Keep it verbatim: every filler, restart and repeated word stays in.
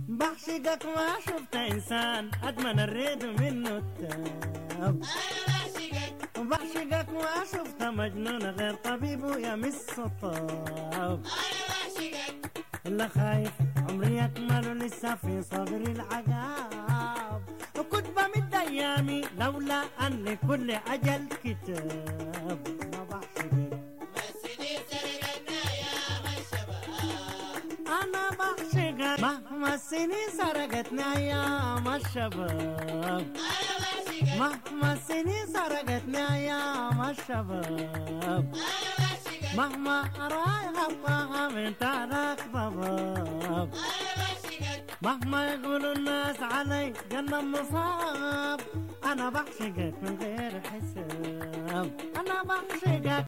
بعشقك ما شفت إنسان أدمن الريد منه التاب. بعشقك ما شفت مجنون غير طبيبه يمس الطاب. إلا خايف عمري يكمل لسه في صبري العقاب، وكنت بمد أيامي لولا أن لكل أجل كتاب. ما بعشقك أنا بعشقك مهما السنين سرقتني أيام الشباب. مهما السنين سرقتني أيام الشباب. مهما رايح أبقى من تحتك ضباب. مهما يقولوا الناس علي جنة مصاب، أنا بعشقك من غير حساب. أنا بعشقك.